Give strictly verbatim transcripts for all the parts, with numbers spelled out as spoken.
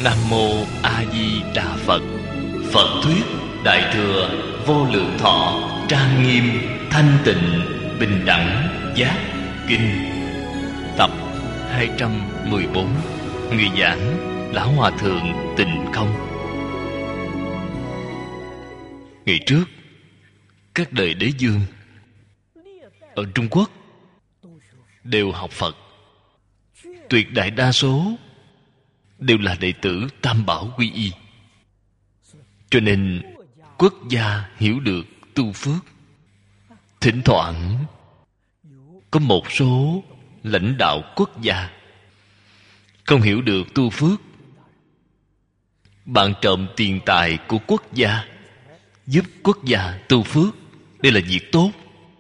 Nam Mô A Di Đà Phật. Phật thuyết Đại Thừa Vô Lượng Thọ Trang Nghiêm Thanh Tịnh Bình Đẳng Giác Kinh, tập hai trăm mười bốn. Người giảng Lão Hòa Thượng Tịnh Không. Ngày trước, các đời đế vương ở Trung Quốc đều học Phật. Tuyệt đại đa số đều là đệ tử Tam Bảo Quy Y. Cho nên quốc gia hiểu được tu phước. Thỉnh thoảng có một số lãnh đạo quốc gia không hiểu được tu phước, bạn trộm tiền tài của quốc gia, giúp quốc gia tu phước. Đây là việc tốt,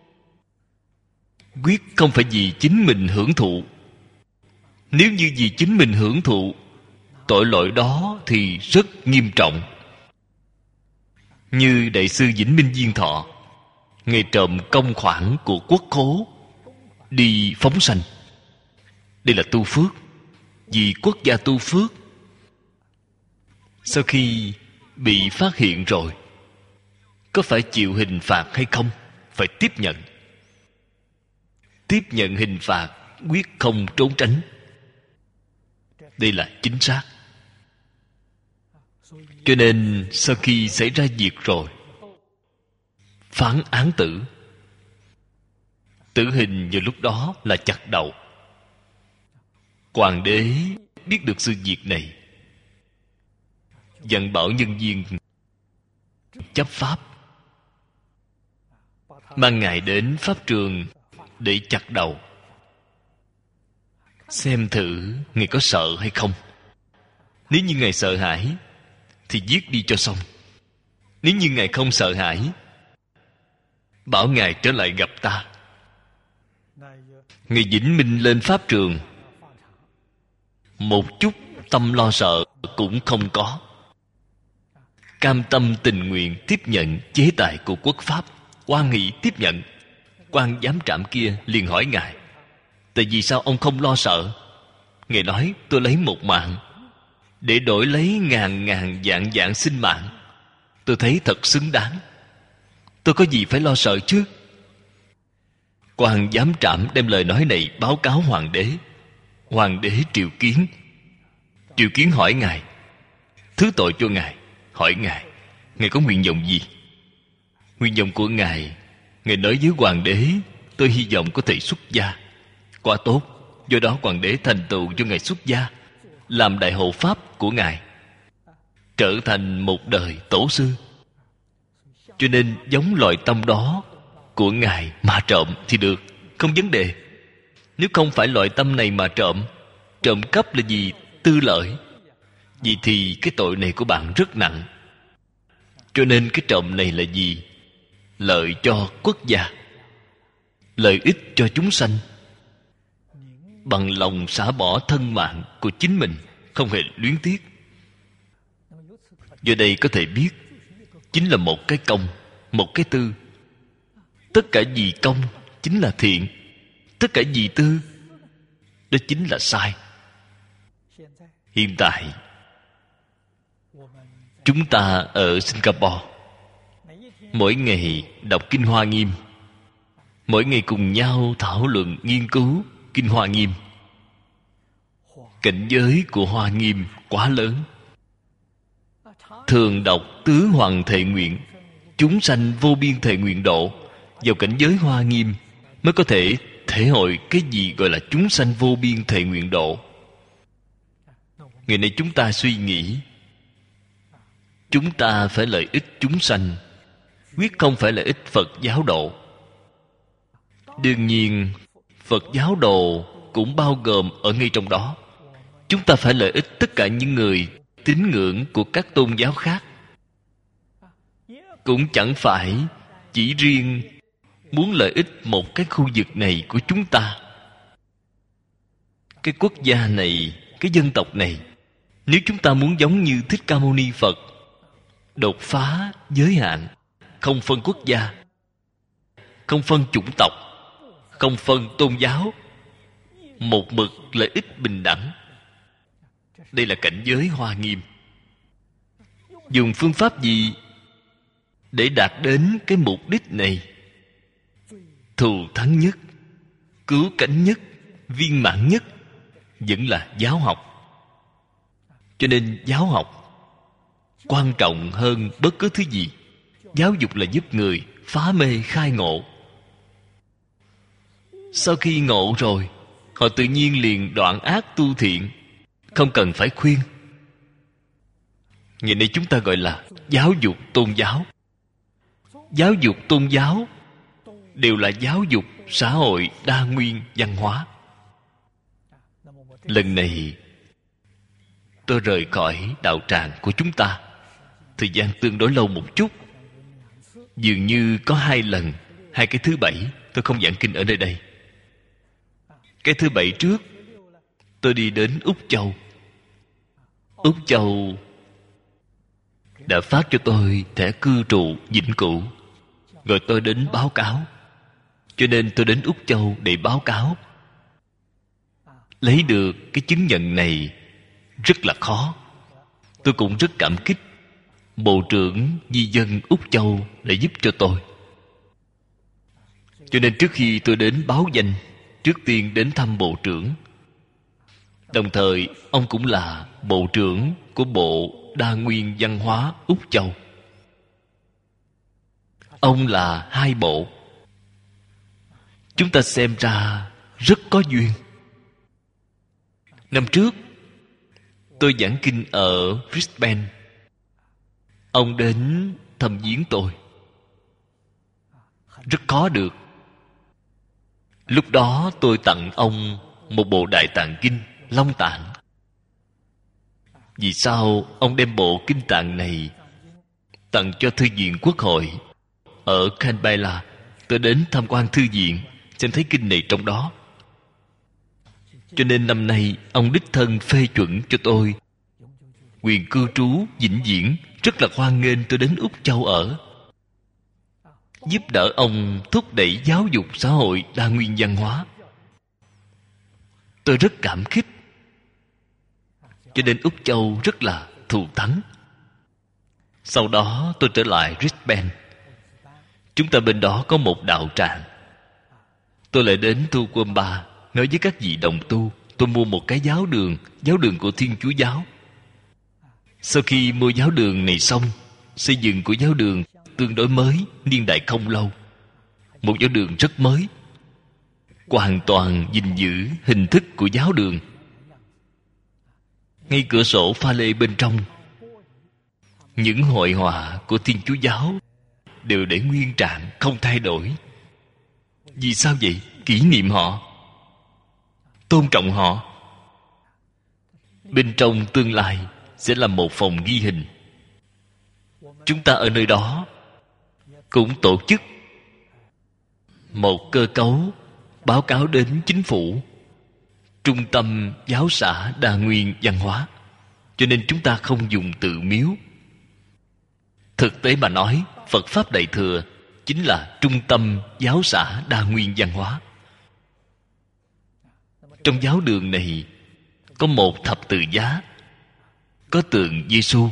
quyết không phải vì chính mình hưởng thụ. Nếu như vì chính mình hưởng thụ, tội lỗi đó thì rất nghiêm trọng. Như Đại sư Vĩnh Minh Diên Thọ, Ngài trộm công khoản của quốc khố đi phóng sanh. Đây là tu phước, vì quốc gia tu phước. Sau khi bị phát hiện rồi, có phải chịu hình phạt hay không? Phải tiếp nhận. Tiếp nhận hình phạt, quyết không trốn tránh. Đây là chính xác. Cho nên sau khi xảy ra việc rồi, phán án tử. Tử hình vào lúc đó là chặt đầu. Hoàng đế biết được sự việc này, dặn bảo nhân viên chấp pháp, mang ngài đến pháp trường để chặt đầu. Xem thử ngài có sợ hay không. Nếu như ngài sợ hãi thì giết đi cho xong. Nếu như ngài không sợ hãi, bảo ngài trở lại gặp ta. Ngài Vĩnh Minh lên pháp trường, một chút tâm lo sợ cũng không có, cam tâm tình nguyện tiếp nhận chế tài của quốc pháp, hoan hỷ tiếp nhận. Quan giám trạm kia liền hỏi ngài, tại vì sao ông không lo sợ? Ngài nói, tôi lấy một mạng để đổi lấy ngàn ngàn vạn vạn sinh mạng, tôi thấy thật xứng đáng. Tôi có gì phải lo sợ chứ? Quan giám trạm đem lời nói này báo cáo hoàng đế. Hoàng đế triệu kiến. Triệu kiến hỏi ngài, thứ tội cho ngài, hỏi ngài, ngài có nguyện vọng gì? Nguyện vọng của ngài, ngài nói với hoàng đế, tôi hy vọng có thể xuất gia. Quá tốt. Do đó hoàng đế thành tựu cho ngài xuất gia, làm đại hộ pháp của ngài, trở thành một đời tổ sư. Cho nên giống loại tâm đó của ngài mà trộm thì được, không vấn đề. Nếu không phải loại tâm này mà trộm, trộm cắp là gì? Tư lợi. Vậy thì cái tội này của bạn rất nặng. Cho nên cái trộm này là gì? Lợi cho quốc gia, lợi ích cho chúng sanh. Bằng lòng xả bỏ thân mạng của chính mình, không hề luyến tiếc. Do đây có thể biết, chính là một cái công, một cái tư. Tất cả vì công chính là thiện, tất cả vì tư đó chính là sai. Hiện tại chúng ta ở Singapore, mỗi ngày đọc Kinh Hoa Nghiêm, mỗi ngày cùng nhau thảo luận nghiên cứu Kinh Hoa Nghiêm. Cảnh giới của Hoa Nghiêm quá lớn. Thường đọc Tứ Hoàng Thệ Nguyện, chúng sanh vô biên thệ nguyện độ. Vào cảnh giới Hoa Nghiêm mới có thể thể hội cái gì gọi là chúng sanh vô biên thệ nguyện độ. Ngày nay chúng ta suy nghĩ, chúng ta phải lợi ích chúng sanh, quyết không phải lợi ích Phật giáo độ. Đương nhiên Phật giáo đồ cũng bao gồm ở ngay trong đó. Chúng ta phải lợi ích tất cả những người tín ngưỡng của các tôn giáo khác. Cũng chẳng phải chỉ riêng muốn lợi ích một cái khu vực này của chúng ta, cái quốc gia này, cái dân tộc này. Nếu chúng ta muốn giống như Thích Ca Mâu Ni Phật, đột phá giới hạn, không phân quốc gia, không phân chủng tộc, không phân tôn giáo, một mực lợi ích bình đẳng, Đây là cảnh giới Hoa Nghiêm. Dùng phương pháp gì để đạt đến cái mục đích này? Thù thắng nhất, cứu cánh nhất, viên mãn nhất vẫn là giáo học. Cho nên giáo học quan trọng hơn bất cứ thứ gì. Giáo dục là giúp người phá mê khai ngộ. Sau khi ngộ rồi, họ tự nhiên liền đoạn ác tu thiện, không cần phải khuyên. Ngày nay chúng ta gọi là giáo dục tôn giáo. Giáo dục tôn giáo đều là giáo dục xã hội đa nguyên văn hóa. Lần này tôi rời khỏi đạo tràng của chúng ta thời gian tương đối lâu một chút. Dường như có hai lần, hai cái thứ bảy tôi không giảng kinh ở nơi đây. Cái thứ bảy trước tôi đi đến Úc Châu. Úc Châu đã phát cho tôi thẻ cư trụ vĩnh cửu, rồi tôi đến báo cáo. Cho nên tôi đến Úc Châu để báo cáo. Lấy được cái chứng nhận này rất là khó. Tôi cũng rất cảm kích Bộ trưởng Di dân Úc Châu đã giúp cho tôi. Cho nên trước khi tôi đến báo danh, trước tiên đến thăm Bộ trưởng. Đồng thời ông cũng là Bộ trưởng của Bộ Đa Nguyên Văn hóa Úc Châu. Ông là hai bộ. Chúng ta xem ra rất có duyên. Năm trước tôi giảng kinh ở Brisbane. Ông đến thăm viếng tôi. Rất khó được. Lúc đó tôi tặng ông một bộ Đại Tạng Kinh Long Tạng. Vì sao ông đem bộ kinh tạng này tặng cho Thư viện Quốc hội ở Canberra? Tôi đến tham quan thư viện, xem thấy kinh này trong đó. Cho nên năm nay ông đích thân phê chuẩn cho tôi quyền cư trú vĩnh viễn. Rất là hoan nghênh tôi đến Úc Châu ở, giúp đỡ ông thúc đẩy giáo dục xã hội đa nguyên văn hóa. Tôi rất cảm kích. Cho nên Úc Châu rất là thù thắng. Sau đó tôi trở lại Brisbane. Chúng ta bên đó có một đạo tràng. Tôi lại đến Toowoomba, nói với các vị đồng tu tôi mua một cái giáo đường, giáo đường của Thiên Chúa giáo. Sau khi mua giáo đường này xong, xây dựng của giáo đường tương đối mới, niên đại không lâu. Một giáo đường rất mới, hoàn toàn gìn giữ hình thức của giáo đường. Ngay cửa sổ pha lê bên trong, những hội họa của Thiên Chúa giáo đều để nguyên trạng, không thay đổi. Vì sao vậy? Kỷ niệm họ, tôn trọng họ. Bên trong tương lai sẽ là một phòng ghi hình. Chúng ta ở nơi đó cũng tổ chức một cơ cấu báo cáo đến chính phủ, trung tâm giáo xã đa nguyên văn hóa. Cho nên chúng ta không dùng tự miếu. Thực tế mà nói, Phật Pháp Đại Thừa chính là trung tâm giáo xã đa nguyên văn hóa. Trong giáo đường này có một thập tự giá, có tượng Giêsu,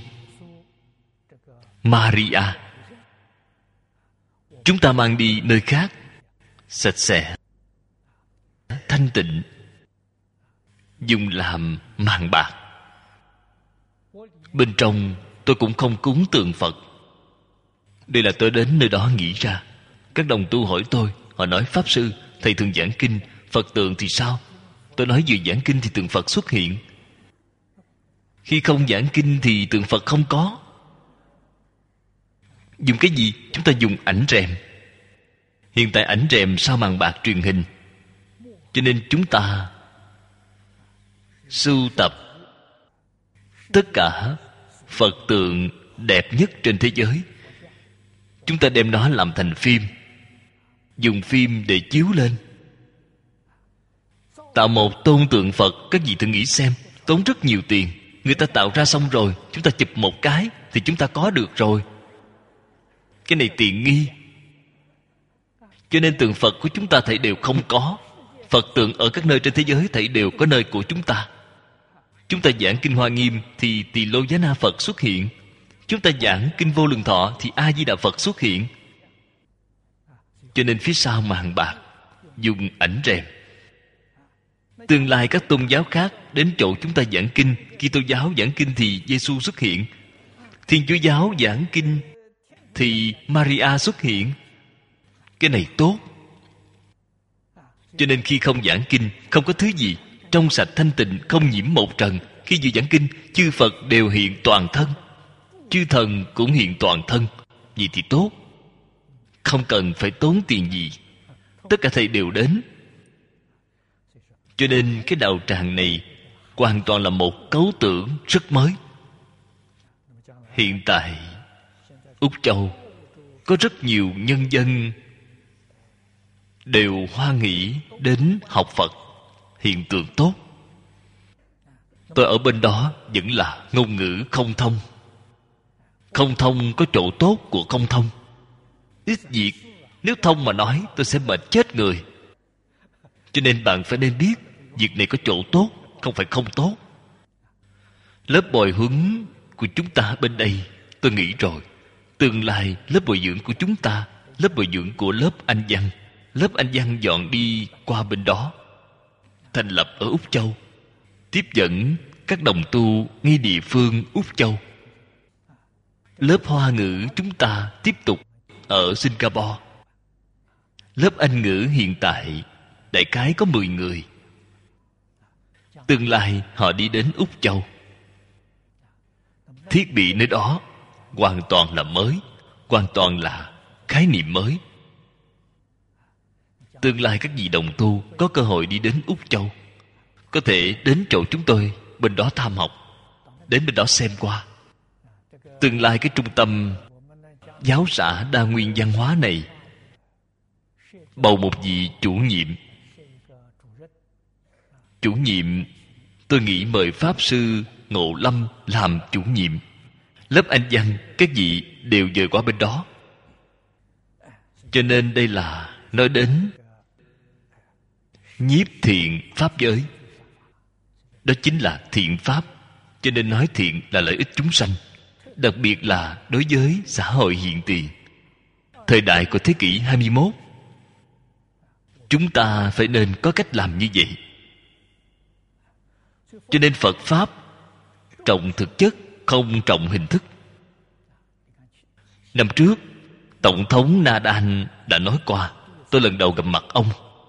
Maria. Chúng ta mang đi nơi khác, sạch sẽ, thanh tịnh, dùng làm màng bạc. Bên trong tôi cũng không cúng tượng Phật. Đây là tôi đến nơi đó nghĩ ra. Các đồng tu hỏi tôi, họ nói: Pháp Sư, thầy thường giảng kinh, Phật tượng thì sao? Tôi nói vừa giảng kinh thì tượng Phật xuất hiện, khi không giảng kinh thì tượng Phật không có. Dùng cái gì? Chúng ta dùng ảnh rèm. Hiện tại ảnh rèm sau màn bạc truyền hình. Cho nên chúng ta sưu tập tất cả Phật tượng đẹp nhất trên thế giới. Chúng ta đem nó làm thành phim, dùng phim để chiếu lên, tạo một tôn tượng Phật. Các vị thử nghĩ xem, tốn rất nhiều tiền. Người ta tạo ra xong rồi, chúng ta chụp một cái thì chúng ta có được rồi. Cái này tiện nghi. Cho nên tượng Phật của chúng ta thảy đều không có. Phật tượng ở các nơi trên thế giới thảy đều có nơi của chúng ta. Chúng ta giảng Kinh Hoa Nghiêm thì Tỳ Lô Giá Na Phật xuất hiện. Chúng ta giảng Kinh Vô Lượng Thọ thì A Di Đà Phật xuất hiện. Cho nên phía sau màn bạc dùng ảnh rèm. Tương lai các tôn giáo khác đến chỗ chúng ta giảng kinh, Kitô giáo giảng kinh thì Giêsu xuất hiện, Thiên Chúa giáo giảng kinh thì Maria xuất hiện. Cái này tốt. Cho nên khi không giảng kinh, không có thứ gì trong sạch thanh tịnh, không nhiễm một trần. Khi vừa giảng kinh, chư Phật đều hiện toàn thân, chư thần cũng hiện toàn thân. Vì thì tốt, không cần phải tốn tiền gì, tất cả thầy đều đến. Cho nên cái đạo tràng này hoàn toàn là một cấu tưởng rất mới. Hiện tại Úc Châu có rất nhiều nhân dân đều hoan hỷ đến học Phật. Hiện tượng tốt. Tôi ở bên đó vẫn là ngôn ngữ không thông. Không thông có chỗ tốt của không thông. Ít việc, nếu thông mà nói tôi sẽ mệt chết người. Cho nên bạn phải nên biết việc này có chỗ tốt, không phải không tốt. Lớp bồi huấn của chúng ta bên đây, tôi nghĩ rồi, tương lai lớp bồi dưỡng của chúng ta, lớp bồi dưỡng của lớp Anh văn, lớp Anh văn dọn đi qua bên đó, thành lập ở Úc Châu, tiếp dẫn các đồng tu ngay địa phương Úc Châu. Lớp Hoa ngữ chúng ta tiếp tục ở Singapore. Lớp Anh ngữ hiện tại đại khái có mười người. Tương lai họ đi đến Úc Châu. Thiết bị nơi đó hoàn toàn là mới, hoàn toàn là khái niệm mới. Tương lai các vị đồng tu có cơ hội đi đến Úc Châu, có thể đến chỗ chúng tôi bên đó tham học, đến bên đó xem qua. Tương lai cái trung tâm giáo xã đa nguyên văn hóa này bầu một vị chủ nhiệm. Chủ nhiệm tôi nghĩ mời Pháp Sư Ngộ Lâm làm chủ nhiệm. Lớp Anh văn các vị đều dời qua bên đó. Cho nên đây là nói đến nhiếp thiện pháp giới. Đó chính là thiện pháp. Cho nên nói thiện là lợi ích chúng sanh, đặc biệt là đối với xã hội hiện tiền. Thời đại của thế kỷ hai mươi mốt, chúng ta phải nên có cách làm như vậy. Cho nên Phật Pháp trọng thực chất, không trọng hình thức. Năm trước Tổng thống Nadan đã nói qua. Tôi lần đầu gặp mặt ông,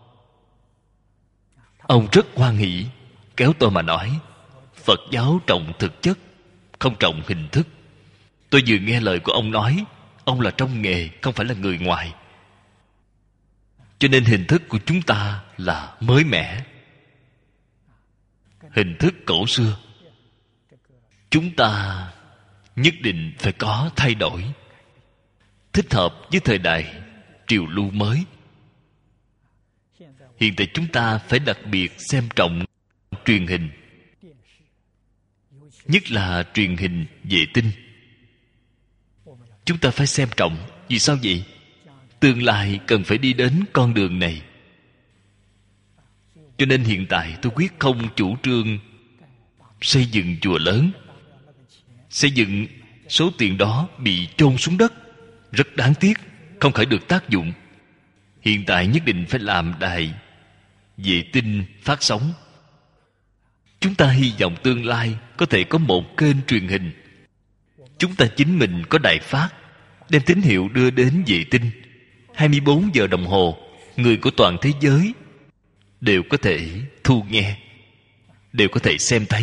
ông rất hoan hỷ kéo tôi mà nói Phật giáo trọng thực chất, không trọng hình thức. Tôi vừa nghe lời của ông nói, ông là trong nghề, không phải là người ngoài. Cho nên hình thức của chúng ta là mới mẻ, hình thức cổ xưa. Chúng ta nhất định phải có thay đổi, thích hợp với thời đại triều lưu mới. Hiện tại chúng ta phải đặc biệt xem trọng truyền hình, nhất là truyền hình vệ tinh. Chúng ta phải xem trọng. Vì sao vậy? Tương lai cần phải đi đến con đường này. Cho nên hiện tại tôi quyết không chủ trương xây dựng chùa lớn. Xây dựng số tiền đó bị chôn xuống đất, rất đáng tiếc, không khởi được tác dụng. Hiện tại nhất định phải làm đài vệ tinh phát sóng. Chúng ta hy vọng tương lai có thể có một kênh truyền hình. Chúng ta chính mình có đài phát, đem tín hiệu đưa đến vệ tinh. hai mươi bốn giờ đồng hồ, người của toàn thế giới đều có thể thu nghe, đều có thể xem thấy.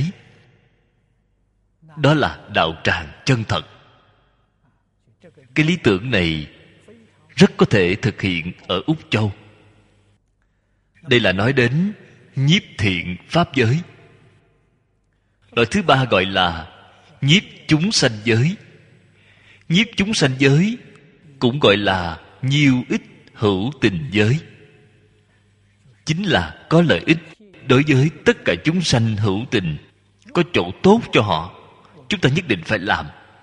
Đó là đạo tràng chân thật. Cái lý tưởng này rất có thể thực hiện ở Úc Châu. Đây là nói đến nhiếp thiện pháp giới. Loại thứ ba gọi là nhiếp chúng sanh giới. Nhiếp chúng sanh giới cũng gọi là nhiêu ích hữu tình giới. Chính là có lợi ích đối với tất cả chúng sanh hữu tình, có chỗ tốt cho họ, chúng ta nhất định phải làm.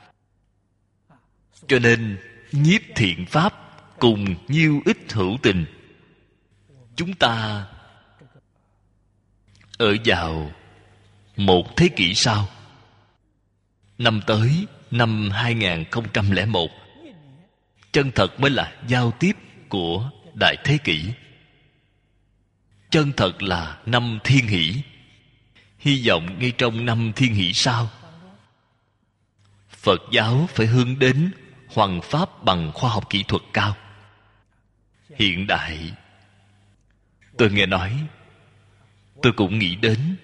Cho nên nhiếp thiện pháp cùng nhiêu ích hữu tình, chúng ta ở vào một thế kỷ sau, năm tới năm hai không không một, chân thật mới là giao tiếp của đại thế kỷ. Chân thật là năm thiên hỷ. Hy vọng ngay trong năm thiên hỷ sau, Phật giáo phải hướng đến hoằng pháp bằng khoa học kỹ thuật cao. Hiện đại, tôi nghe nói, tôi cũng nghĩ đến,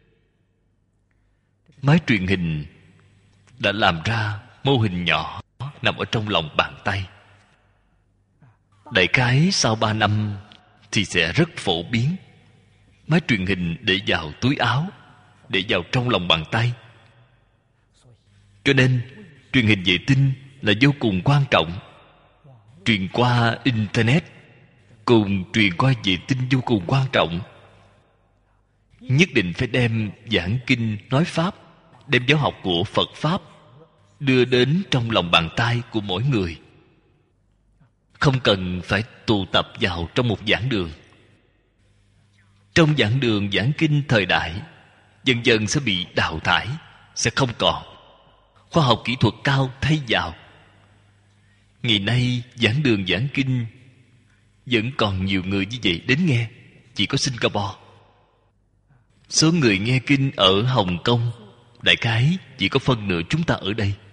máy truyền hình đã làm ra mô hình nhỏ nằm ở trong lòng bàn tay. Đại khái sau ba năm thì sẽ rất phổ biến. Máy truyền hình để vào túi áo, để vào trong lòng bàn tay. Cho nên truyền hình vệ tinh là vô cùng quan trọng. Truyền qua Internet cùng truyền qua vệ tinh vô cùng quan trọng. Nhất định phải đem giảng kinh nói Pháp, đem giáo học của Phật Pháp đưa đến trong lòng bàn tay của mỗi người. Không cần phải tụ tập vào trong một giảng đường. Trong giảng đường giảng kinh thời đại dần dần sẽ bị đào thải, sẽ không còn. Khoa học kỹ thuật cao thay vào. Ngày nay giảng đường giảng kinh vẫn còn nhiều người như vậy đến nghe. Chỉ có Singapore. Số người nghe kinh ở Hồng Kông đại khái chỉ có phân nửa chúng ta ở đây.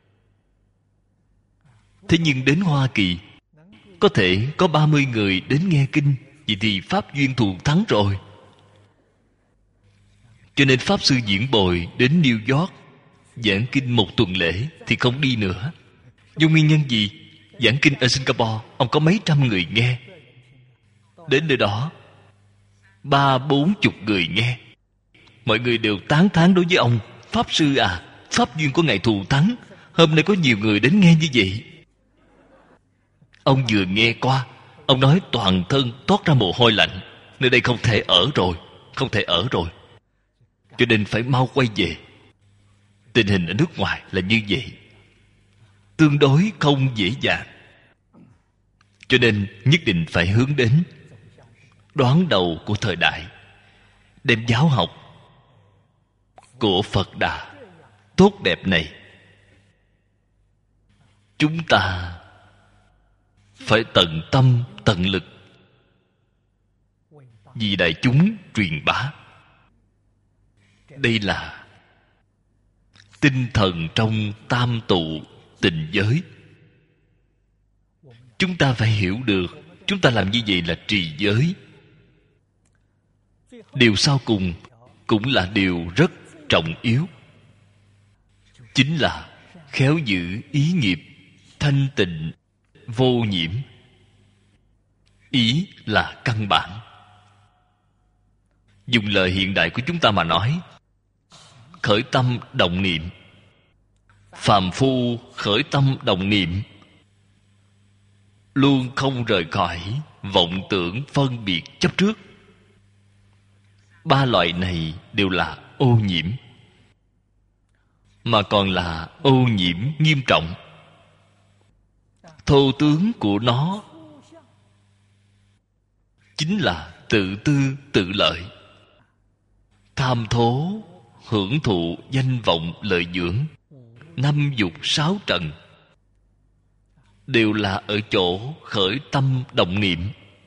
Thế nhưng đến Hoa Kỳ có thể có ba mươi người đến nghe kinh. Vậy thì Pháp duyên thù thắng rồi. Cho nên Pháp Sư Diễn Bồi đến New York giảng kinh một tuần lễ thì không đi nữa. Do nguyên nhân gì? Giảng kinh ở Singapore ông có mấy trăm người nghe. Đến nơi đó ba bốn chục người nghe. Mọi người đều tán thán đối với ông: Pháp Sư à, Pháp duyên của Ngài thù thắng. Hôm nay có nhiều người đến nghe như vậy. Ông vừa nghe qua, ông nói toàn thân toát ra mồ hôi lạnh. Nơi đây không thể ở rồi, không thể ở rồi. Cho nên phải mau quay về. Tình hình ở nước ngoài là như vậy, tương đối không dễ dàng. Cho nên nhất định phải hướng đến đoán đầu của thời đại, đem giáo học của Phật Đà tốt đẹp này chúng ta phải tận tâm tận lực vì đại chúng truyền bá. Đây là tinh thần trong tam tụ tình giới. Chúng ta phải hiểu được, chúng ta làm như vậy là trì giới. Điều sau cùng cũng là điều rất trọng yếu, chính là khéo giữ ý nghiệp thanh tịnh vô nhiễm. Ý là căn bản. Dùng lời hiện đại của chúng ta mà nói, khởi tâm động niệm. Phàm phu khởi tâm động niệm luôn không rời khỏi vọng tưởng phân biệt chấp trước. Ba loại này đều là ô nhiễm, mà còn là ô nhiễm nghiêm trọng. Thô tướng của nó chính là tự tư tự lợi, tham thố, hưởng thụ danh vọng lợi dưỡng, năm dục sáu trần, đều là ở chỗ khởi tâm động niệm.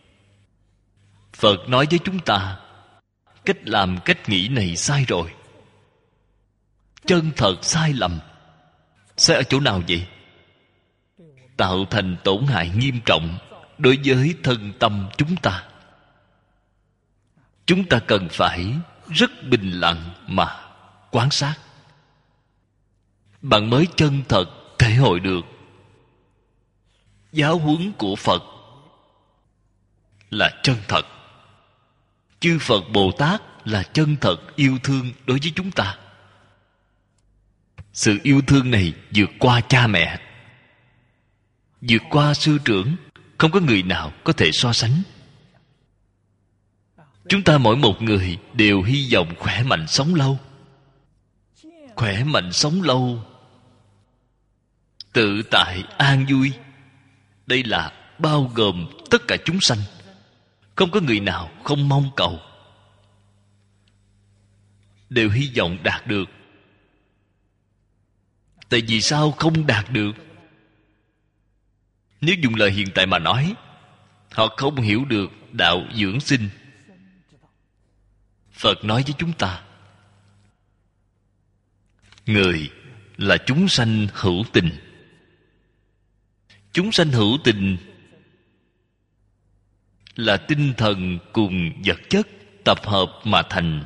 Phật nói với chúng ta, cách làm cách nghĩ này sai rồi. Chân thật sai lầm. Sai ở chỗ nào vậy? Tạo thành tổn hại nghiêm trọng đối với thân tâm chúng ta. Chúng ta cần phải rất bình lặng mà quan sát. Bạn mới chân thật thể hội được giáo huấn của Phật là chân thật. Chư Phật Bồ Tát là chân thật yêu thương đối với chúng ta. Sự yêu thương này vượt qua cha mẹ, vượt qua sư trưởng, không có người nào có thể so sánh. Chúng ta mỗi một người đều hy vọng khỏe mạnh sống lâu. Khỏe mạnh sống lâu, tự tại an vui. Đây là bao gồm tất cả chúng sanh, không có người nào không mong cầu. đều hy vọng đạt được. Tại vì sao không đạt được? Nếu dùng lời hiện tại mà nói, họ không hiểu được đạo dưỡng sinh. Phật nói với chúng ta, người là chúng sanh hữu tình. Chúng sanh hữu tình là tinh thần cùng vật chất tập hợp mà thành,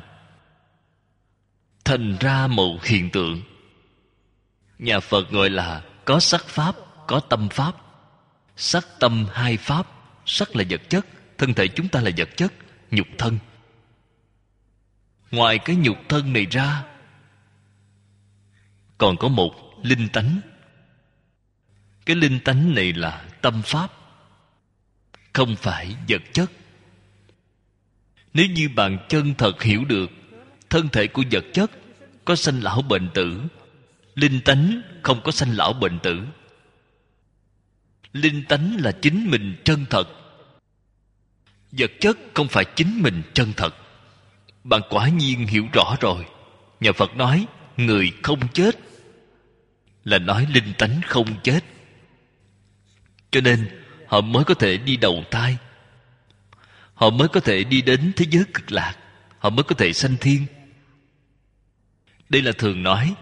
thành ra một hiện tượng. Nhà Phật gọi là có sắc pháp, có tâm pháp. Sắc tâm hai pháp. Sắc là vật chất, thân thể chúng ta là vật chất, nhục thân. Ngoài cái nhục thân này ra, còn có một linh tánh. Cái linh tánh này là tâm pháp, không phải vật chất. Nếu như bạn chân thật hiểu được thân thể của vật chất có sanh lão bệnh tử, linh tánh không có sanh lão bệnh tử. Linh tánh là chính mình chân thật, vật chất không phải chính mình chân thật. Bạn quả nhiên hiểu rõ rồi. Nhà Phật nói người không chết là nói linh tánh không chết. Cho nên họ mới có thể đi đầu thai, họ mới có thể đi đến thế giới cực lạc, họ mới có thể sanh thiên. Đây là thường nói.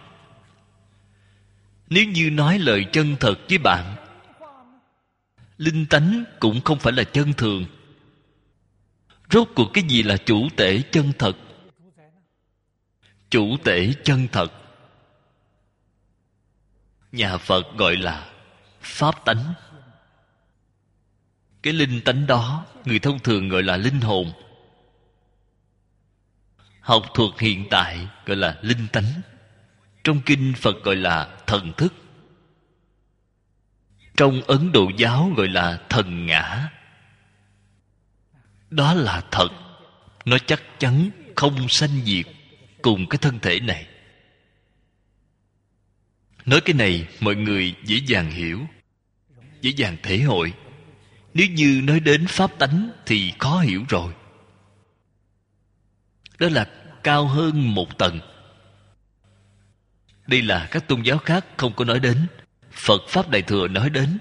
Nếu như nói lời chân thật với bạn, linh tánh cũng không phải là chân thường. Rốt cuộc cái gì là chủ tể chân thật? Chủ tể chân thật, nhà Phật gọi là pháp tánh. Cái linh tánh đó người thông thường gọi là linh hồn. Học thuật hiện tại gọi là linh tánh. Trong kinh Phật gọi là thần thức. Trong Ấn Độ giáo gọi là thần ngã. Đó là thật. Nó chắc chắn không sanh diệt cùng cái thân thể này. Nói cái này mọi người dễ dàng hiểu, dễ dàng thể hội. Nếu như nói đến pháp tánh thì khó hiểu rồi. Đó là cao hơn một tầng. Đây là các tôn giáo khác không có nói đến. Phật Pháp Đại Thừa nói đến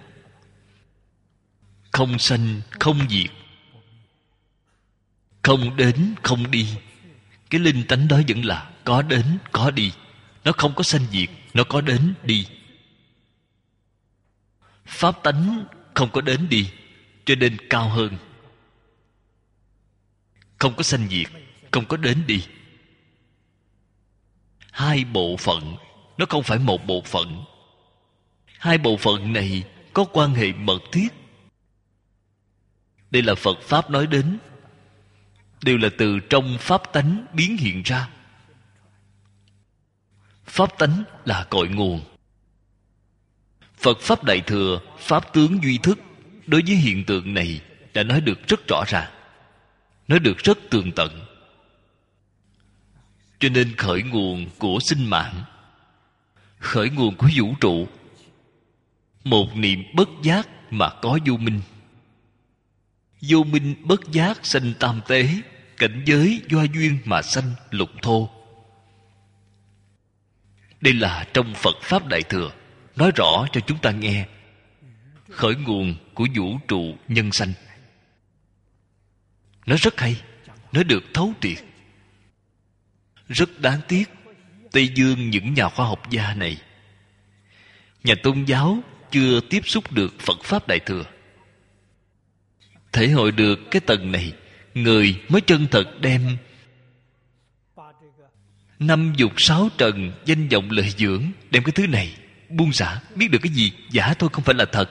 không sanh không diệt, không đến không đi. Cái linh tánh đó vẫn là có đến có đi. Nó không có sanh diệt, nó có đến đi. Pháp tánh không có đến đi, cho nên cao hơn. Không có sanh diệt, không có đến đi. Hai bộ phận, nó không phải một bộ phận. Hai bộ phận này có quan hệ mật thiết. Đây là Phật Pháp nói đến, đều là từ trong pháp tánh biến hiện ra. Pháp tánh là cội nguồn. Phật Pháp Đại Thừa, Pháp tướng duy thức đối với hiện tượng này đã nói được rất rõ ràng, nói được rất tường tận. Cho nên khởi nguồn của sinh mạng, khởi nguồn của vũ trụ, một niệm bất giác mà có vô minh. Vô minh bất giác sanh tam tế, cảnh giới do duyên mà sanh lục thô. Đây là trong Phật Pháp Đại Thừa nói rõ cho chúng ta nghe khởi nguồn của vũ trụ nhân sanh. Nó rất hay, nó được thấu triệt. Rất đáng tiếc, Tây Dương những nhà khoa học gia này, nhà tôn giáo chưa tiếp xúc được Phật Pháp Đại Thừa. Thể hội được cái tầng này, người mới chân thật đem năm dục sáu trần danh vọng lợi dưỡng, đem cái thứ này buông xả. Biết được cái gì giả thôi, không phải là thật.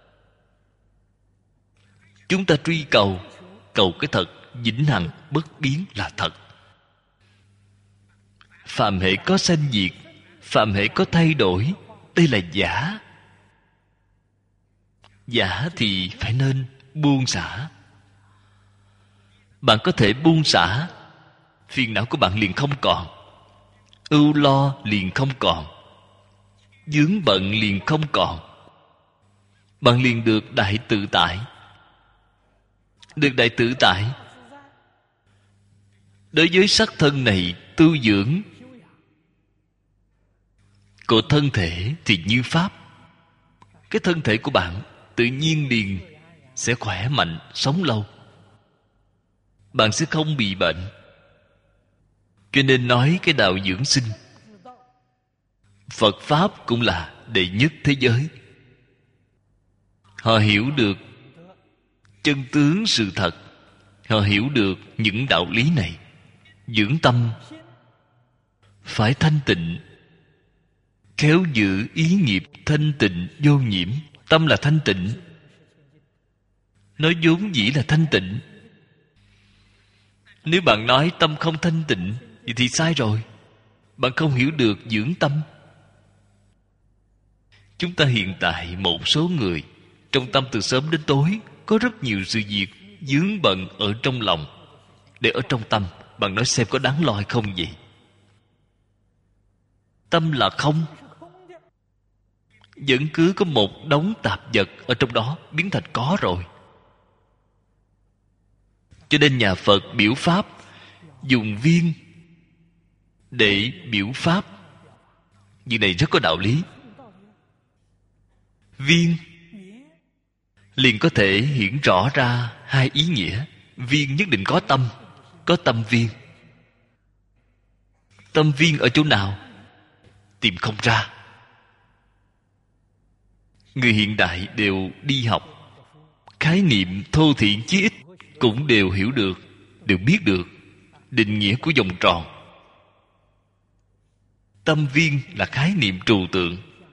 Chúng ta truy cầu, cầu cái thật vĩnh hằng bất biến là thật. Phàm hệ có sanh diệt, phàm hệ có thay đổi, đây là giả. Giả thì phải nên buông xả. Bạn có thể buông xả, phiền não của bạn liền không còn, ưu lo liền không còn, vướng bận liền không còn. Bạn liền được đại tự tại. Được đại tự tại, đối với sắc thân này tu dưỡng của thân thể thì như pháp. Cái thân thể của bạn tự nhiên liền sẽ khỏe mạnh, sống lâu. Bạn sẽ không bị bệnh. Cho nên nói cái đạo dưỡng sinh, Phật Pháp cũng là đệ nhất thế giới. Họ hiểu được chân tướng sự thật. Họ hiểu được những đạo lý này. Dưỡng tâm phải thanh tịnh, khéo giữ ý nghiệp thanh tịnh vô nhiễm. Tâm là thanh tịnh, nói vốn dĩ là thanh tịnh. Nếu bạn nói tâm không thanh tịnh thì, thì sai rồi. Bạn không hiểu được dưỡng tâm. Chúng ta hiện tại một số người trong tâm từ sớm đến tối có rất nhiều sự việc vướng bận ở trong lòng. Để ở trong tâm, bạn nói xem có đáng lo hay không vậy? Tâm là không, vẫn cứ có một đống tạp vật ở trong đó biến thành có rồi. Cho nên nhà Phật biểu pháp dùng viên để biểu pháp. Việc này rất có đạo lý. Viên liền có thể hiển rõ ra hai ý nghĩa. Viên nhất định có tâm, có tâm viên. Tâm viên ở chỗ nào? Tìm không ra. Người hiện đại đều đi học, khái niệm thô thiển chí ít cũng đều hiểu được, đều biết được định nghĩa của vòng tròn. Tâm viên là khái niệm trừu tượng.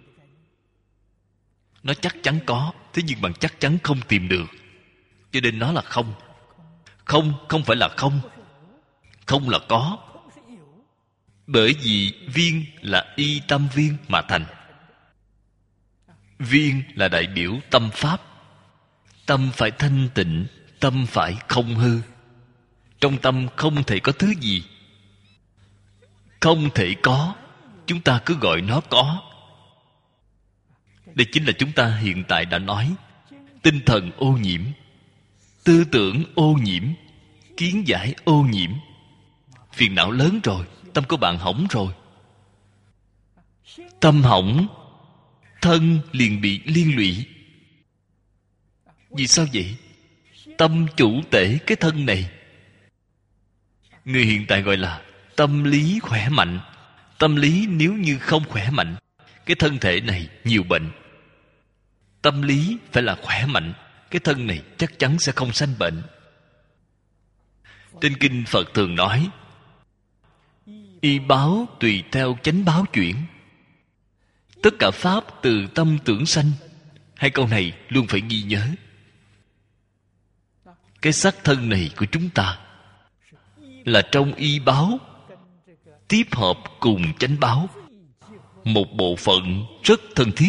Nó chắc chắn có, thế nhưng bạn chắc chắn không tìm được. Cho nên nó là không. Không không phải là không. Không là có. Bởi vì viên là y tâm viên mà thành. Viên là đại biểu tâm pháp. Tâm phải thanh tịnh, tâm phải không hư. Trong tâm không thể có thứ gì. Không thể có, chúng ta cứ gọi nó có. Đây chính là chúng ta hiện tại đã nói. Tinh thần ô nhiễm, tư tưởng ô nhiễm, kiến giải ô nhiễm. Phiền não lớn rồi, tâm của bạn hỏng rồi. Tâm hỏng, thân liền bị liên lụy. Vì sao vậy? Tâm chủ tể cái thân này. Người hiện tại gọi là tâm lý khỏe mạnh. Tâm lý nếu như không khỏe mạnh, cái thân thể này nhiều bệnh. Tâm lý phải là khỏe mạnh, cái thân này chắc chắn sẽ không sanh bệnh. Trên kinh Phật thường nói, y báo tùy theo chánh báo chuyển. Tất cả pháp từ tâm tưởng sanh. Hai câu này luôn phải ghi nhớ. Cái xác thân này của chúng ta là trong y báo tiếp hợp cùng chánh báo, một bộ phận rất thân thiết.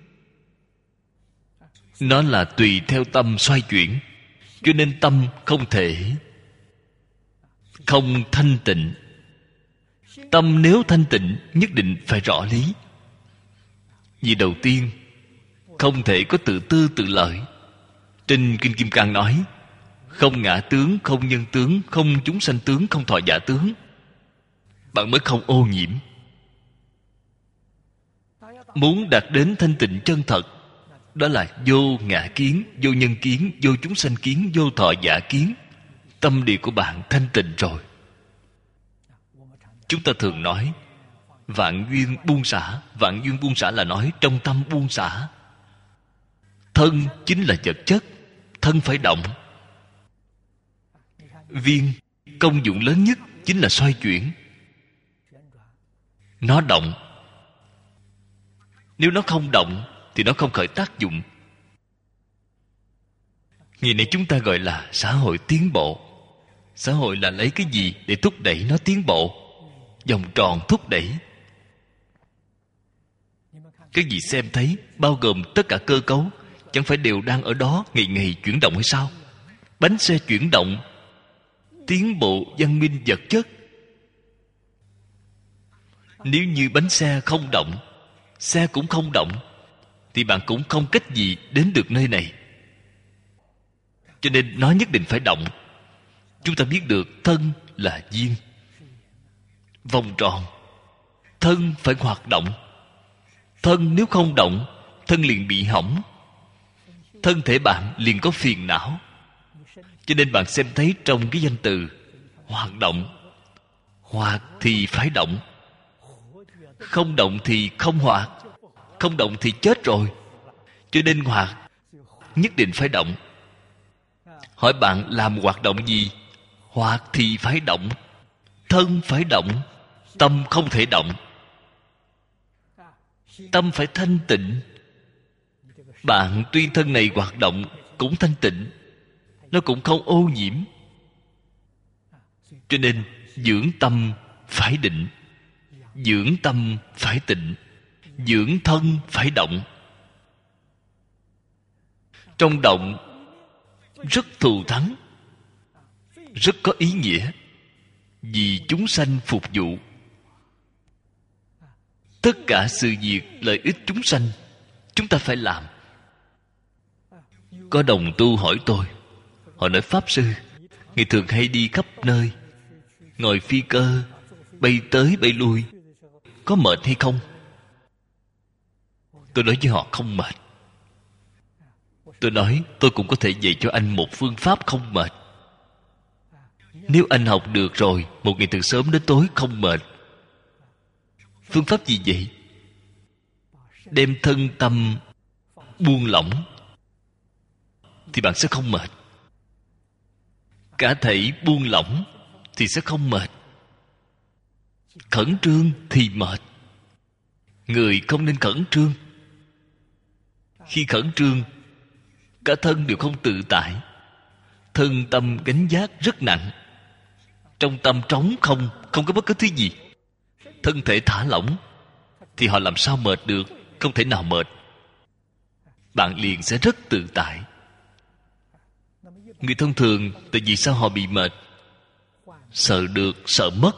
Nó là tùy theo tâm xoay chuyển. Cho nên tâm không thể không thanh tịnh. Tâm nếu thanh tịnh nhất định phải rõ lý. Vì đầu tiên không thể có tự tư tự lợi. Trên Kinh Kim Cang nói, không ngã tướng, không nhân tướng, không chúng sanh tướng, không thọ giả tướng. Bạn mới không ô nhiễm. Muốn đạt đến thanh tịnh chân thật, đó là vô ngã kiến, vô nhân kiến, vô chúng sanh kiến, vô thọ giả kiến. Tâm địa của bạn thanh tịnh rồi. Chúng ta thường nói vạn duyên buông xả. Vạn duyên buông xả là nói trong tâm buông xả. Thân chính là vật chất, thân phải động. Viên công dụng lớn nhất chính là xoay chuyển. Nó động. Nếu nó không động thì nó không khởi tác dụng. Ngày nay chúng ta gọi là xã hội tiến bộ. Xã hội là lấy cái gì để thúc đẩy nó tiến bộ? Vòng tròn thúc đẩy. Cái gì xem thấy, bao gồm tất cả cơ cấu, chẳng phải đều đang ở đó ngày ngày chuyển động hay sao? Bánh xe chuyển động, tiến bộ văn minh vật chất. Nếu như bánh xe không động, xe cũng không động, thì bạn cũng không cách gì đến được nơi này. Cho nên nó nhất định phải động. Chúng ta biết được thân là duyên. vòng tròn. Thân phải hoạt động. Thân nếu không động, thân liền bị hỏng. Thân thể bạn liền có phiền não. Cho nên bạn xem thấy trong cái danh từ hoạt động, hoạt thì phải động, không động thì không hoạt, không động thì chết rồi. Cho nên hoạt nhất định phải động. Hỏi bạn làm hoạt động gì? Hoạt thì phải động. Thân phải động, tâm không thể động. Tâm phải thanh tịnh. Bạn tuy thân này hoạt động cũng thanh tịnh, nó cũng không ô nhiễm. Cho nên dưỡng tâm phải định, dưỡng tâm phải tịnh, dưỡng thân phải động. Trong động rất thù thắng, rất có ý nghĩa. Vì chúng sanh phục vụ. Tất cả sự việc lợi ích chúng sanh chúng ta phải làm. Có đồng tu hỏi tôi, họ nói: Pháp Sư, Ngài thường hay đi khắp nơi, ngồi phi cơ bay tới bay lui, có mệt hay không? Tôi nói với họ không mệt. Tôi nói tôi cũng có thể dạy cho anh một phương pháp không mệt. Nếu anh học được rồi, một ngày từ sớm đến tối không mệt. Phương pháp gì vậy? Đem thân tâm buông lỏng thì bạn sẽ không mệt. Cả thể buông lỏng thì sẽ không mệt. Khẩn trương thì mệt. Người không nên khẩn trương. Khi khẩn trương, cả thân đều không tự tại. Thân tâm gánh vác rất nặng. Trong tâm trống không, không có bất cứ thứ gì. Thân thể thả lỏng thì họ làm sao mệt được? Không thể nào mệt. Bạn liền sẽ rất tự tại. Người thông thường, tại vì sao họ bị mệt? Sợ được, sợ mất.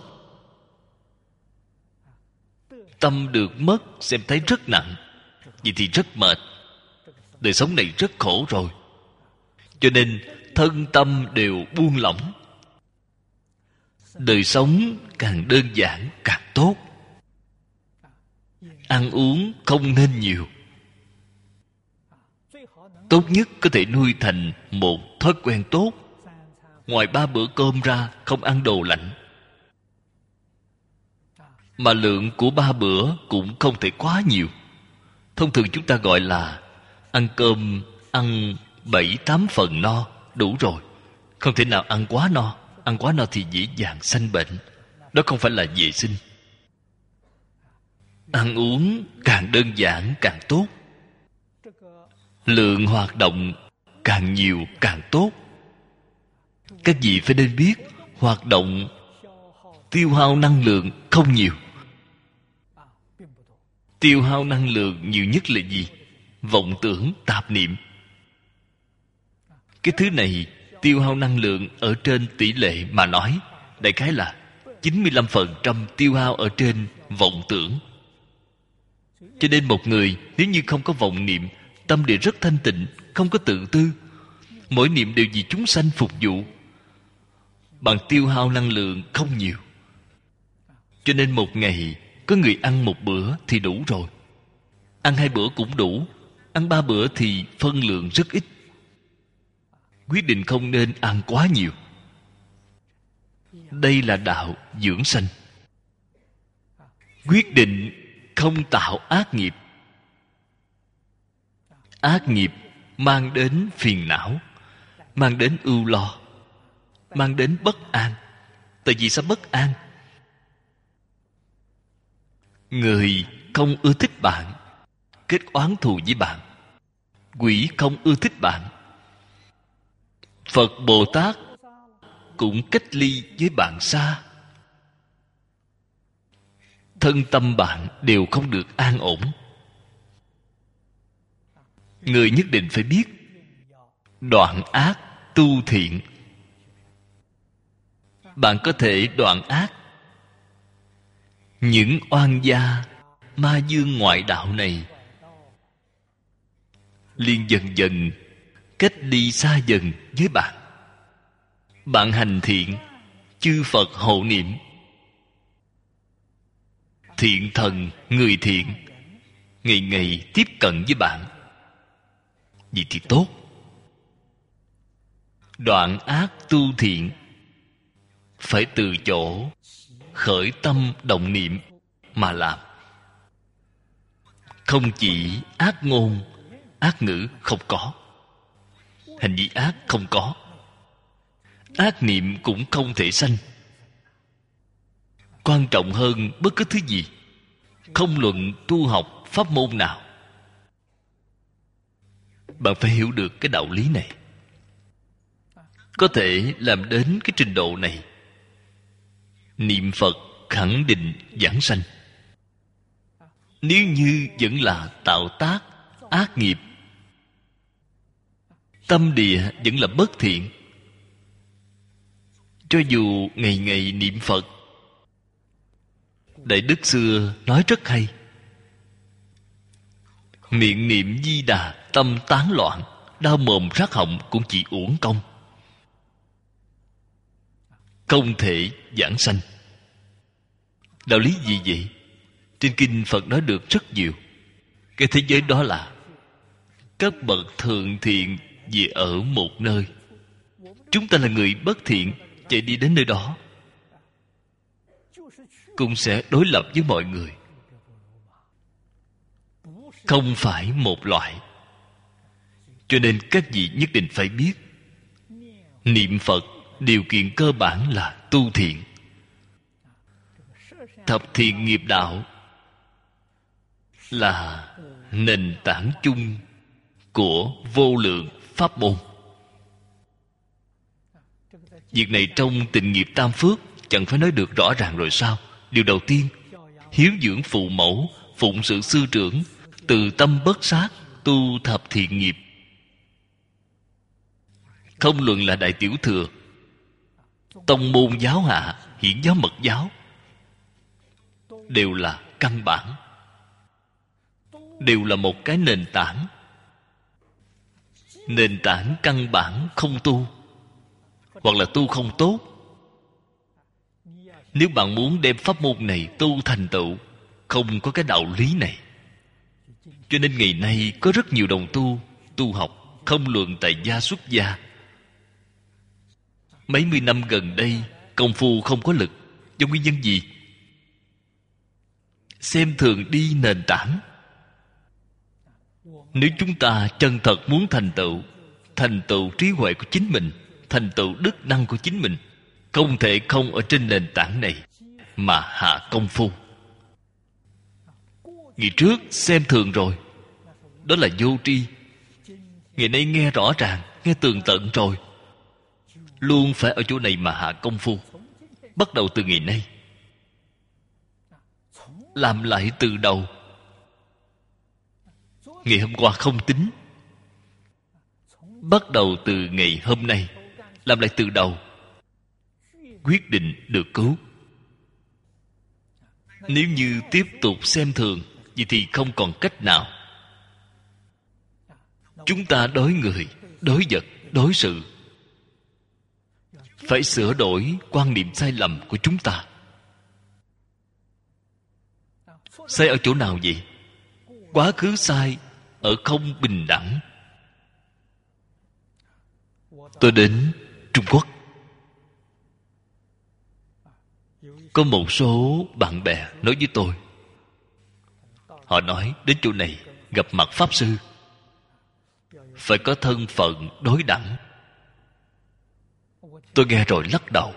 Tâm được mất, xem thấy rất nặng. Vậy thì rất mệt. Đời sống này rất khổ rồi. Cho nên thân tâm đều buông lỏng. Đời sống càng đơn giản càng tốt. Ăn uống không nên nhiều. Tốt nhất có thể nuôi thành một thói quen tốt. Ngoài ba bữa cơm ra không ăn đồ lạnh. Mà lượng của ba bữa cũng không thể quá nhiều. Thông thường chúng ta gọi là ăn cơm ăn bảy tám phần no đủ rồi. Không thể nào ăn quá no. Ăn quá no thì dễ dàng sanh bệnh. Đó không phải là vệ sinh. Ăn uống càng đơn giản càng tốt. Lượng hoạt động càng nhiều càng tốt. Các vị phải nên biết, hoạt động tiêu hao năng lượng không nhiều. Tiêu hao năng lượng nhiều nhất là gì? Vọng tưởng, tạp niệm. Cái thứ này tiêu hao năng lượng ở trên tỷ lệ mà nói, đại khái là chín mươi lăm phần trăm tiêu hao ở trên vọng tưởng. Cho nên một người nếu như không có vọng niệm, tâm địa rất thanh tịnh, không có tự tư, mỗi niệm đều vì chúng sanh phục vụ, bạn tiêu hao năng lượng không nhiều. Cho nên một ngày có người ăn một bữa thì đủ rồi. Ăn hai bữa cũng đủ. Ăn ba bữa thì phân lượng rất ít. Quyết định không nên ăn quá nhiều. Đây là đạo dưỡng sanh. Quyết định không tạo ác nghiệp. Ác nghiệp mang đến phiền não, mang đến ưu lo, mang đến bất an. Tại vì sao bất an? Người không ưa thích bạn, kết oán thù với bạn. Quỷ không ưa thích bạn. Phật Bồ Tát cũng cách ly với bạn xa. Thân tâm bạn đều không được an ổn. Người nhất định phải biết đoạn ác tu thiện. Bạn có thể đoạn ác. Những oan gia ma dương ngoại đạo này liền dần dần cách ly xa dần với bạn. Bạn hành thiện, chư Phật hộ niệm. thiện thần, người thiện ngày ngày tiếp cận với bạn, vậy thì tốt. Đoạn ác tu thiện, phải từ chỗ khởi tâm động niệm mà làm. Không chỉ ác ngôn, ác ngữ không có, hành vi ác không có, ác niệm cũng không thể sanh. Quan trọng hơn bất cứ thứ gì, không luận tu học pháp môn nào, bạn phải hiểu được cái đạo lý này. Có thể làm đến cái trình độ này, niệm Phật khẳng định giảng sanh. Nếu như vẫn là tạo tác ác nghiệp, tâm địa vẫn là bất thiện, cho dù ngày ngày niệm Phật, Đại Đức xưa nói rất hay: miệng niệm Di Đà, tâm tán loạn, đau mồm rát họng cũng chỉ uổng công, không thể giảng sanh. Đạo lý gì vậy? Trên kinh Phật nói được rất nhiều. Cái thế giới đó là các bậc thượng thiện về ở một nơi. Chúng ta là người bất thiện, chạy đi đến nơi đó cũng sẽ đối lập với mọi người, không phải một loại. Cho nên các vị nhất định phải biết, niệm Phật điều kiện cơ bản là tu thiện. Thập thiện nghiệp đạo là nền tảng chung của vô lượng pháp môn. Việc này trong tịnh nghiệp tam phước chẳng phải nói được rõ ràng rồi sao? Điều đầu tiên, hiếu dưỡng phụ mẫu, phụng sự sư trưởng, từ tâm bất sát, tu thập thiện nghiệp. Không luận là đại tiểu thừa, tông môn giáo hạ, hiển giáo mật giáo, đều là căn bản, đều là một cái nền tảng. Nền tảng căn bản không tu, hoặc là tu không tốt. Nếu bạn muốn đem pháp môn này tu thành tựu, không có cái đạo lý này. Cho nên ngày nay có rất nhiều đồng tu, tu học, không luận tại gia xuất gia. Mấy mươi năm gần đây, công phu không có lực. Do nguyên nhân gì? Xem thường đi nền tảng. Nếu chúng ta chân thật muốn thành tựu, thành tựu trí huệ của chính mình, thành tựu đức năng của chính mình, không thể không ở trên nền tảng này mà hạ công phu. Ngày trước xem thường rồi, đó là vô tri. Ngày nay nghe rõ ràng, nghe tường tận rồi, luôn phải ở chỗ này mà hạ công phu. Bắt đầu từ ngày nay, làm lại từ đầu. Ngày hôm qua không tính, bắt đầu từ ngày hôm nay làm lại từ đầu, quyết định được cứu. Nếu như tiếp tục xem thường, vậy thì không còn cách nào. Chúng ta đối người, đối vật, đối sự phải sửa đổi quan niệm sai lầm của chúng ta. Sai ở chỗ nào vậy? Quá khứ sai ở không bình đẳng. Tôi đến Trung Quốc, có một số bạn bè nói với tôi, họ nói đến chỗ này gặp mặt Pháp Sư phải có thân phận đối đẳng. Tôi nghe rồi lắc đầu.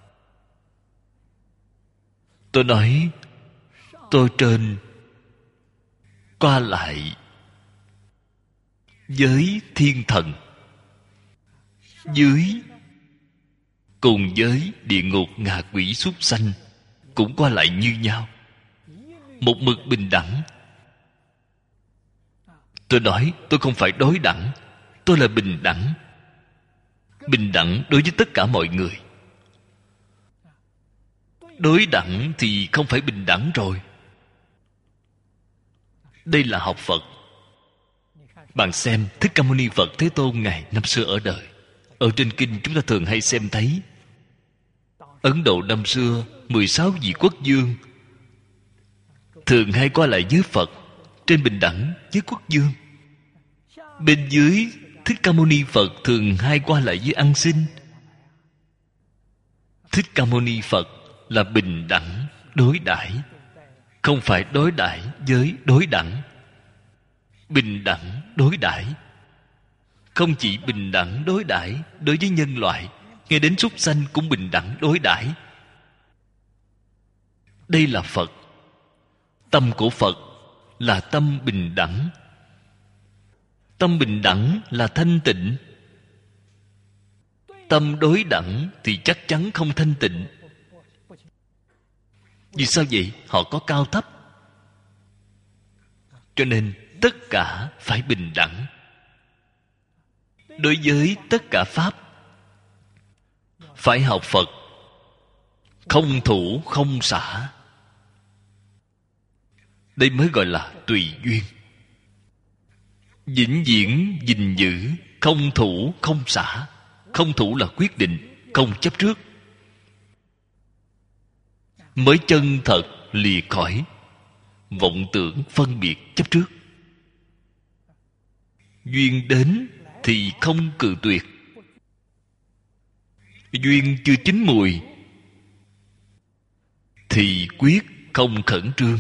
Tôi nói, tôi trên qua lại với thiên thần, dưới cùng với địa ngục ngạ quỷ súc sanh cũng qua lại như nhau, một mực bình đẳng. Tôi nói tôi không phải đối đẳng, tôi là bình đẳng. Bình đẳng đối với tất cả mọi người. Đối đẳng thì không phải bình đẳng rồi. Đây là học Phật. Bạn xem Thích Ca Mâu Ni Phật Thế Tôn Ngài năm xưa ở đời, ở trên kinh chúng ta thường hay xem thấy. Ấn Độ năm xưa mười sáu vị quốc vương thường hay qua lại với Phật, trên bình đẳng với quốc vương. Bên dưới Thích Ca Mâu Ni Phật thường hay qua lại với ăn xin. Thích Ca Mâu Ni Phật là bình đẳng đối đãi, không phải đối đãi với đối đẳng. Bình đẳng đối đãi. Không chỉ bình đẳng đối đãi đối với nhân loại, ngay đến súc sanh cũng bình đẳng đối đãi. Đây là Phật. Tâm của Phật là tâm bình đẳng. Tâm bình đẳng là thanh tịnh. Tâm đối đẳng thì chắc chắn không thanh tịnh. Vì sao vậy? Họ có cao thấp. Cho nên tất cả phải bình đẳng. Đối với tất cả Pháp phải học Phật, không thủ không xả. Đây mới gọi là tùy duyên. Vĩnh viễn gìn giữ, không thủ không xả. Không thủ là quyết định, không chấp trước, mới chân thật lìa khỏi vọng tưởng phân biệt chấp trước. Duyên đến thì không cự tuyệt. Duyên chưa chín mùi thì quyết không khẩn trương.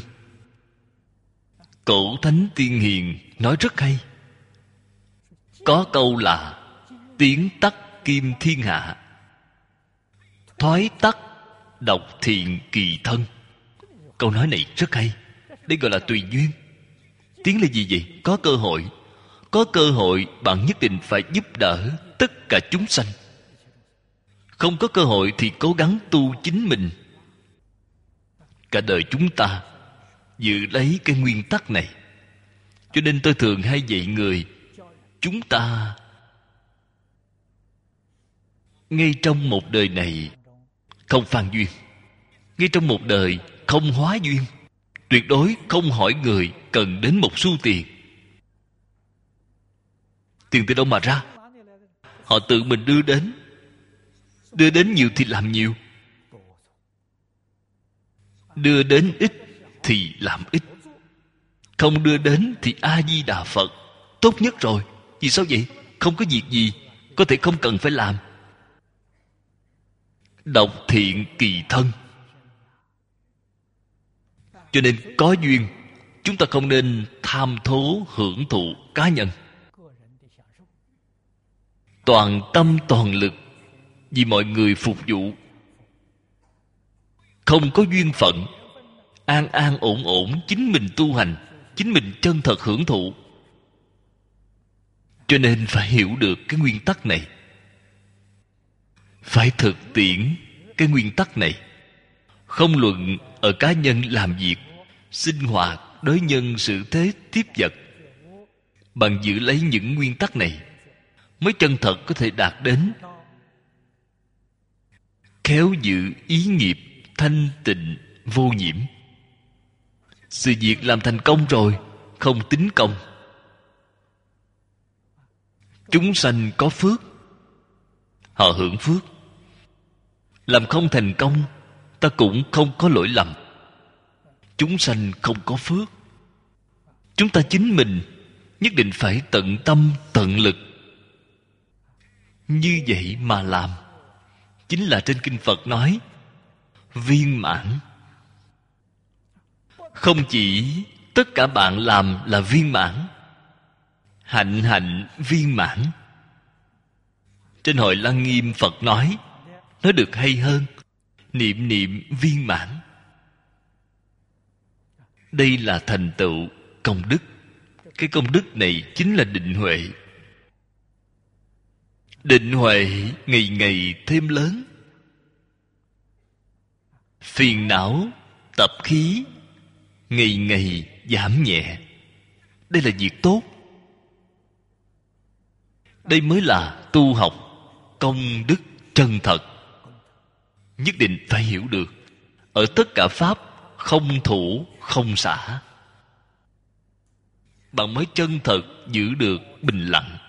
Cổ Thánh Tiên Hiền nói rất hay. Có câu là tiếng tắt kim thiên hạ, thoái tắt độc thiện kỳ thân. Câu nói này rất hay. Đây gọi là tùy duyên. Tiếng là gì vậy? Có cơ hội. Có cơ hội bạn nhất định phải giúp đỡ tất cả chúng sanh. Không có cơ hội thì cố gắng tu chính mình. Cả đời chúng ta giữ lấy cái nguyên tắc này. Cho nên tôi thường hay dạy người, chúng ta ngay trong một đời này không phan duyên, ngay trong một đời không hóa duyên. Tuyệt đối không hỏi người cần đến một xu tiền. Tiền từ đâu mà ra? Họ tự mình đưa đến. Đưa đến nhiều thì làm nhiều, đưa đến ít thì làm ít. Không đưa đến thì A-di-đà Phật, tốt nhất rồi. Vì sao vậy? Không có việc gì có thể không cần phải làm. Độc thiện kỳ thân. Cho nên có duyên, chúng ta không nên tham thố hưởng thụ cá nhân. Toàn tâm toàn lực vì mọi người phục vụ. Không có duyên phận, an an ổn ổn chính mình tu hành, chính mình chân thật hưởng thụ. Cho nên phải hiểu được cái nguyên tắc này, phải thực tiễn cái nguyên tắc này. Không luận ở cá nhân làm việc, sinh hoạt, đối nhân xử thế tiếp vật, bằng giữ lấy những nguyên tắc này mới chân thật có thể đạt đến khéo giữ ý nghiệp thanh tịnh vô nhiễm. Sự việc làm thành công rồi, không tính công. Chúng sanh có phước, họ hưởng phước. Làm không thành công, ta cũng không có lỗi lầm. Chúng sanh không có phước. Chúng ta chính mình nhất định phải tận tâm tận lực như vậy mà làm. Chính là trên kinh Phật nói viên mãn. Không chỉ tất cả bạn làm là viên mãn, hạnh hạnh viên mãn. Trên Hội Lăng Nghiêm Phật nói, nói được hay hơn, niệm niệm viên mãn. Đây là thành tựu công đức. Cái công đức này chính là định huệ. Định huệ ngày ngày thêm lớn. Phiền não, tập khí ngày ngày giảm nhẹ. Đây là việc tốt. Đây mới là tu học công đức chân thật. Nhất định phải hiểu được, ở tất cả pháp không thủ không xả, bạn mới chân thật giữ được bình lặng.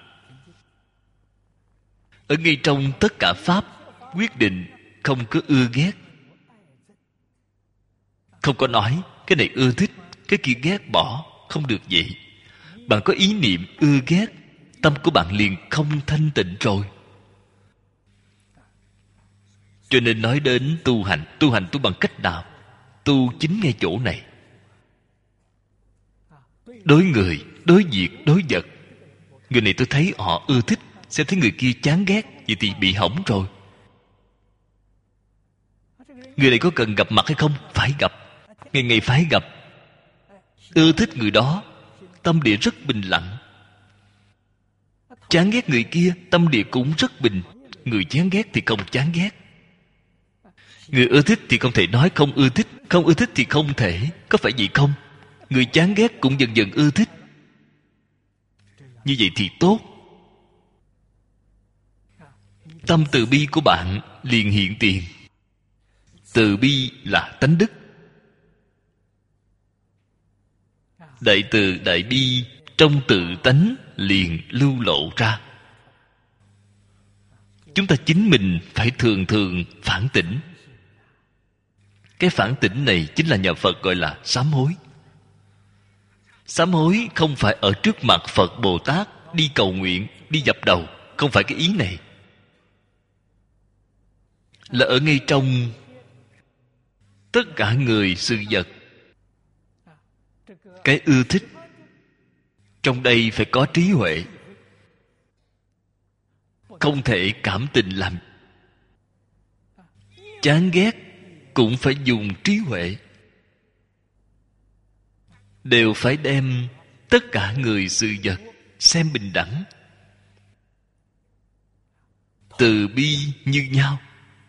Ở ngay trong tất cả pháp, quyết định không có ưa ghét, không có nói cái này ưa thích, cái kia ghét bỏ. Không được vậy. Bạn có ý niệm ưa ghét, tâm của bạn liền không thanh tịnh rồi. Cho nên nói đến tu hành, tu hành tu bằng cách nào? Tu chính ngay chỗ này. Đối người, đối việc, đối vật. Người này tôi thấy họ ưa thích, xem thấy người kia chán ghét, vậy thì bị hỏng rồi. Người này có cần gặp mặt hay không? Phải gặp. Ngày ngày phải gặp. Ưa thích người đó, tâm địa rất bình lặng. Chán ghét người kia, tâm địa cũng rất bình. Người chán ghét thì không chán ghét. Người ưa thích thì không thể nói không ưa thích. Không ưa thích thì không thể. Có phải vậy không? Người chán ghét cũng dần dần ưa thích. Như vậy thì tốt. Tâm từ bi của bạn liền hiện tiền. Từ bi là tánh đức. Đại từ đại bi trong tự tánh liền lưu lộ ra. Chúng ta chính mình phải thường thường phản tỉnh. Cái phản tỉnh này chính là nhà Phật gọi là sám hối. Sám hối không phải ở trước mặt Phật Bồ Tát đi cầu nguyện, đi dập đầu. Không phải cái ý này. Là ở ngay trong tất cả người sự vật. Cái ưa thích trong đây phải có trí huệ. Không thể cảm tình làm. Chán ghét cũng phải dùng trí huệ. Đều phải đem tất cả người sự vật xem bình đẳng. Từ bi như nhau.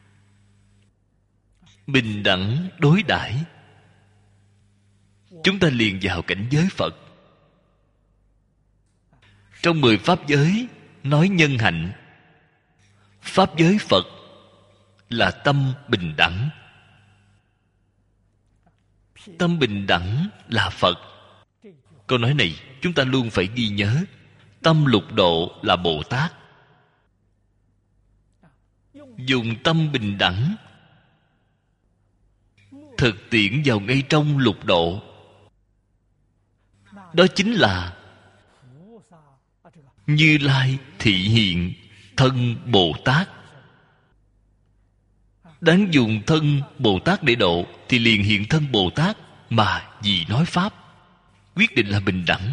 Bình đẳng đối đãi. Chúng ta liền vào cảnh giới Phật. Trong mười pháp giới nói nhân hạnh. Pháp giới Phật là tâm bình đẳng. Tâm bình đẳng là Phật. Câu nói này chúng ta luôn phải ghi nhớ. Tâm lục độ là Bồ Tát. Dùng tâm bình đẳng thực tiễn vào ngay trong lục độ. Đó chính là Như Lai thị hiện thân Bồ Tát. Đáng dùng thân Bồ Tát để độ thì liền hiện thân Bồ Tát, mà vì nói Pháp quyết định là bình đẳng.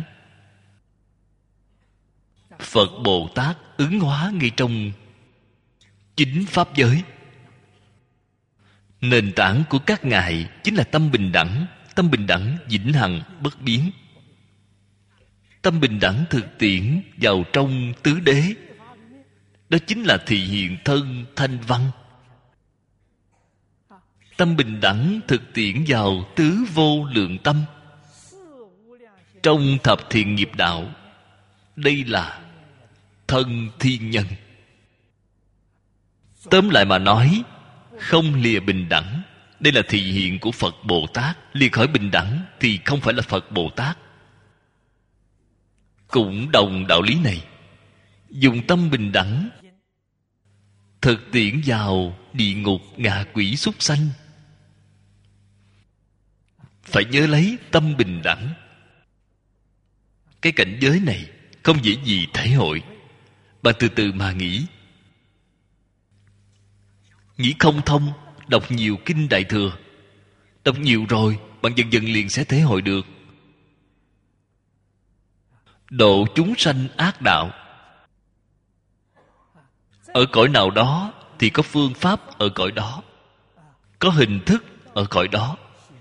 Phật Bồ Tát ứng hóa ngay trong chính Pháp giới. Nền tảng của các ngài chính là tâm bình đẳng. Tâm bình đẳng vĩnh hằng bất biến. Tâm bình đẳng thực tiễn vào trong tứ đế. Đó chính là thị hiện thân thanh văn. Tâm bình đẳng thực tiễn vào tứ vô lượng tâm. Trong thập thiện nghiệp đạo, đây là thân thiên nhân. Tóm lại mà nói, không lìa bình đẳng. Đây là thị hiện của Phật Bồ Tát. Lìa khỏi bình đẳng thì không phải là Phật Bồ Tát. Cũng đồng đạo lý này. Dùng tâm bình đẳng thực tiễn vào địa ngục, ngạ quỷ, súc sanh. Phải nhớ lấy tâm bình đẳng. Cái cảnh giới này không dễ gì thể hội. Bạn từ từ mà nghĩ. Nghĩ không thông, đọc nhiều kinh Đại Thừa. Đọc nhiều rồi, bạn dần dần liền sẽ thể hội được. Độ chúng sanh ác đạo. Ở cõi nào đó thì có phương pháp ở cõi đó, có hình thức ở cõi đó.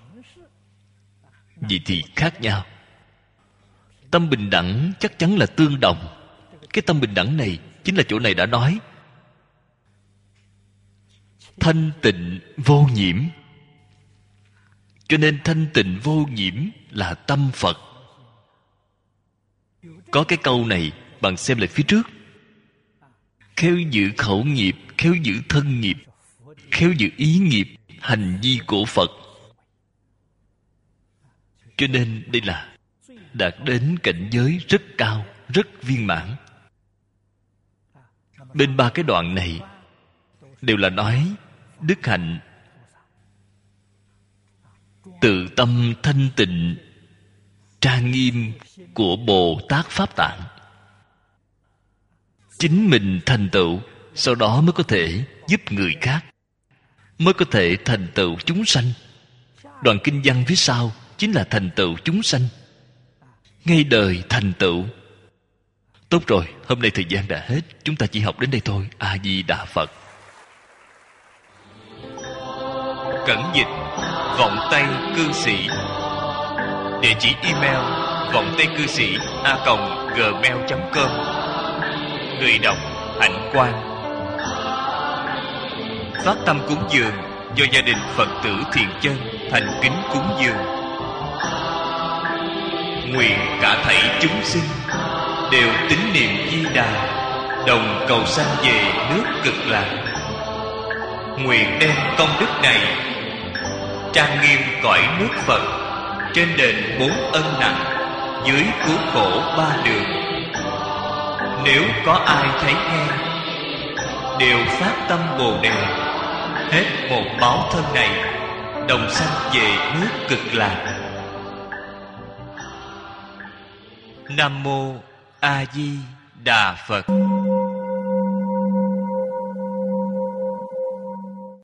Vậy thì khác nhau. Tâm bình đẳng chắc chắn là tương đồng. Cái tâm bình đẳng này chính là chỗ này đã nói. Thanh tịnh vô nhiễm. Cho nên thanh tịnh vô nhiễm là tâm Phật. Có cái câu này, bạn xem lại phía trước. Khéo giữ khẩu nghiệp, khéo giữ thân nghiệp, khéo giữ ý nghiệp, hành vi của Phật. Cho nên đây là đạt đến cảnh giới rất cao, rất viên mãn. Bên ba cái đoạn này đều là nói đức hạnh. tự tâm thanh tịnh trang nghiêm của Bồ Tát Pháp Tạng. Chính mình thành tựu, sau đó mới có thể giúp người khác, mới có thể thành tựu chúng sanh. Đoạn kinh văn phía sau chính là thành tựu chúng sanh, ngay đời thành tựu. Tốt rồi, hôm nay thời gian đã hết, chúng ta chỉ học đến đây thôi. A Di Đà Phật. Cẩn dịch vọng tây cư sĩ. Địa chỉ email vọng tây cư sĩ a còng gmail chấm com. Người đọc Hạnh Quang. Phát tâm cúng dường do gia đình Phật tử Thiện Chân thành kính cúng dường. Nguyện cả thảy chúng sinh đều tín niệm Di Đà, đồng cầu sanh về nước Cực Lạc. Nguyện đem công đức này trang nghiêm cõi nước Phật, trên đền bốn ân nặng, dưới cứu khổ ba đường. Nếu có ai thấy nghe, đều phát tâm Bồ Đề, hết một báo thân này, đồng sanh về nước Cực Lạc. Nam mô A Di Đà Phật.